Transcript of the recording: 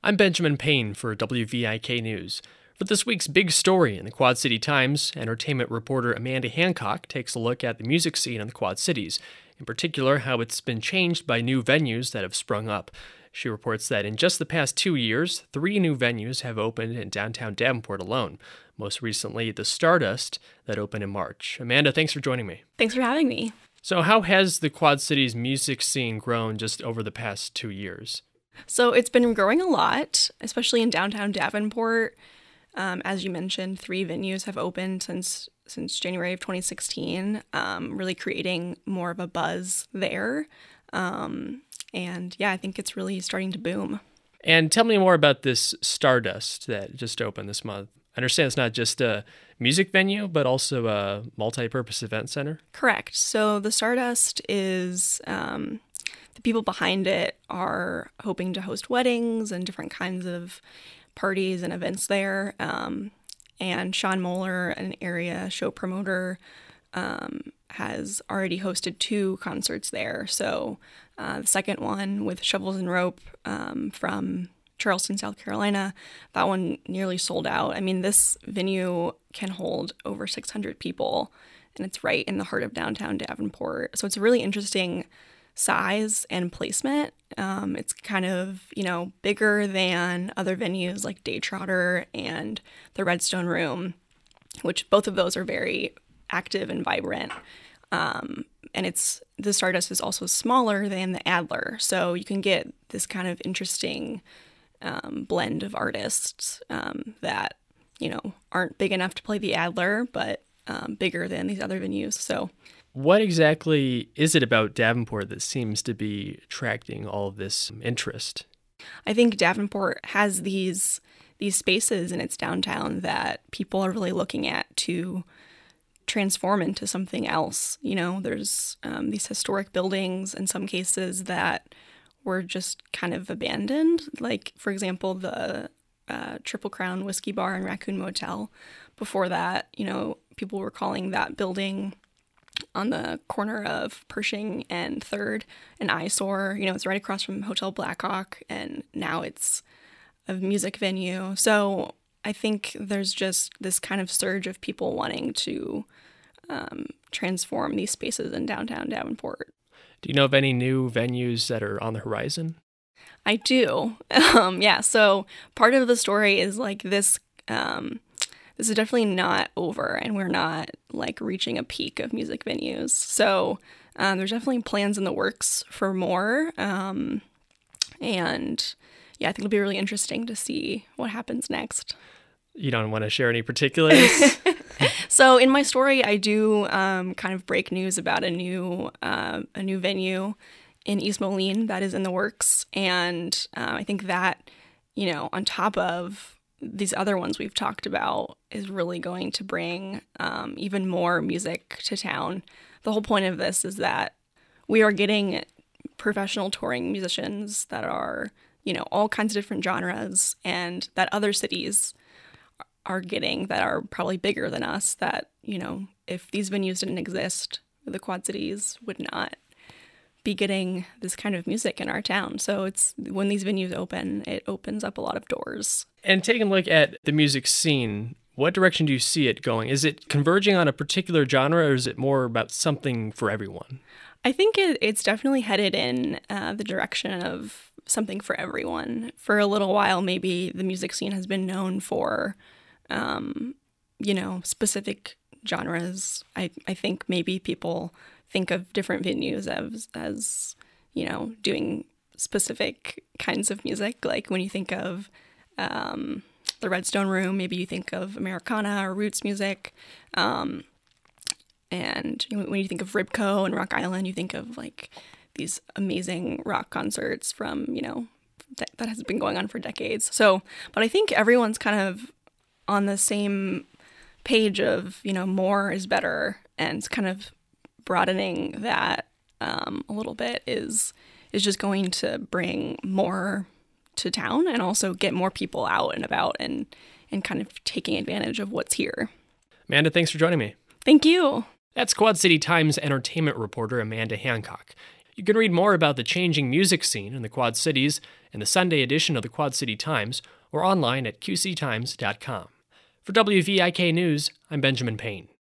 I'm Benjamin Payne for WVIK News. For this week's big story in the Quad City Times, entertainment reporter Amanda Hancock takes a look at the music scene in the Quad Cities, in particular how it's been changed by new venues that have sprung up. She reports that in just the past 2 years, 3 new venues have opened in downtown Davenport alone, most recently the Stardust that opened in March. Amanda, thanks for joining me. Thanks for having me. So how has the Quad Cities music scene grown just over the past 2 years? So it's been growing a lot, especially in downtown Davenport. As you mentioned, 3 venues have opened since January of 2016, really creating more of a buzz there. And yeah, I think it's really starting to boom. And tell me more about this Stardust that just opened this month. I understand it's not just a music venue, but also a multi-purpose event center. Correct. So the Stardust is, the people behind it are hoping to host weddings and different kinds of parties and events there. And Sean Moeller, an area show promoter, has already hosted 2 concerts there. So the second one with Shovels and Rope from Charleston, South Carolina, that one nearly sold out. I mean, this venue can hold over 600 people, and it's right in the heart of downtown Davenport. So it's a really interesting size and placement. It's kind of, bigger than other venues like Day Trotter and the Redstone Room, which both of those are very active and vibrant. And the Stardust is also smaller than the Adler, so you can get this kind of interesting blend of artists that, aren't big enough to play the Adler, but bigger than these other venues. So what exactly is it about Davenport that seems to be attracting all of this interest? I think Davenport has these spaces in its downtown that people are really looking at to transform into something else. There's these historic buildings in some cases that were just kind of abandoned. Like, for example, the Triple Crown Whiskey Bar and Raccoon Motel. Before that, people were calling that building on the corner of Pershing and 3rd an eyesore. It's right across from Hotel Blackhawk, and now it's a music venue. So I think there's just this kind of surge of people wanting to transform these spaces in downtown Davenport. Do you know of any new venues that are on the horizon? I do. Yeah, so part of the story is like this is definitely not over, and we're not like reaching a peak of music venues. So there's definitely plans in the works for more. And yeah, I think it'll be really interesting to see what happens next. You don't want to share any particulars? So in my story, I do kind of break news about a new venue in East Moline that is in the works. And I think that, on top of these other ones we've talked about, is really going to bring even more music to town. The whole point of this is that we are getting professional touring musicians that are, all kinds of different genres, and that other cities are getting that are probably bigger than us, that, if these venues didn't exist, the Quad Cities would not be getting this kind of music in our town. So it's when these venues open, it opens up a lot of doors. And taking a look at the music scene, what direction do you see it going? Is it converging on a particular genre, or is it more about something for everyone? I think it's definitely headed in the direction of something for everyone. For a little while, maybe the music scene has been known for specific genres. I think maybe people think of different venues as doing specific kinds of music. Like when you think of the Redstone Room, maybe you think of Americana or roots music. And when you think of Ribco and Rock Island, you think of like these amazing rock concerts from, that has been going on for decades. So, but I think everyone's kind of on the same page of, more is better, and kind of broadening that a little bit is just going to bring more to town, and also get more people out and about and kind of taking advantage of what's here. Amanda, thanks for joining me. Thank you. That's Quad City Times entertainment reporter Amanda Hancock. You can read more about the changing music scene in the Quad Cities in the Sunday edition of the Quad City Times or online at qctimes.com. For WVIK News, I'm Benjamin Payne.